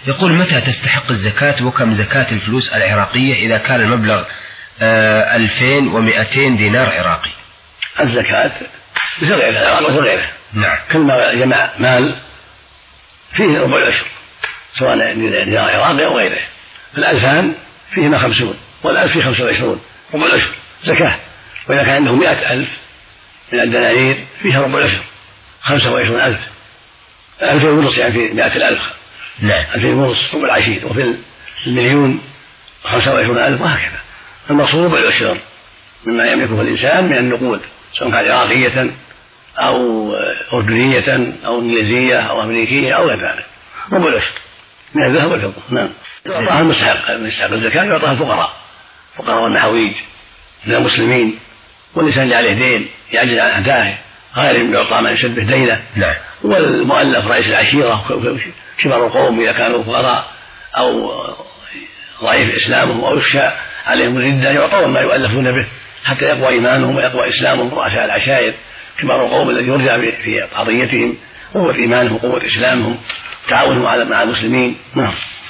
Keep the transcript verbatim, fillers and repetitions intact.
يقول: متى تستحق الزكاة وكم زكاة الفلوس العراقية إذا كان المبلغ ألفين ومئتين دينار عراقي؟ الزكاة مثل غير العراق وغير غيره. نعم. كل ما جمع مال فيه ربع العشر سواء دينار عراقي أو غيره. الألفان فيهما خمسون والألف فيه خمسة وعشرون ربع العشر زكاة. وإذا كان عنده مئة ألف من الدنانير فيها ربع العشر خمسة وعشرون ألف ألفين ونص، يعني في مئة الألف نعم ألفين ونص ربع العشير، وفي المليون خمسة وعشرون ألف، وهكذا. المقصود ربع العشر مما يملكه الإنسان من النقود سواء كانت عراقية أو أردنية أو إنجليزية أو أمريكية أو غير ذلك، ربع العشر من الذهب والفضة. نعم. يعطاها المستحق المستحق الزكاة يعطاها الفقراء فقراء والنحويج من المسلمين، والإنسان اللي عليه دين يعجز عن أدائه غير يعطى من يشبه دينه. نعم. والمؤلف رئيس العشيرة كبار القوم إذا كانوا فقراء أو ضعيف إسلامهم أو يخشى عليهم الردة يعطون ما يؤلفون به حتى يقوى إيمانهم ويقوى إسلامهم. رؤساء العشائر كبار القوم الذي يرجع في قضيتهم قوة إيمانهم وقوة إسلامهم تعاونهم مع المسلمين. نعم.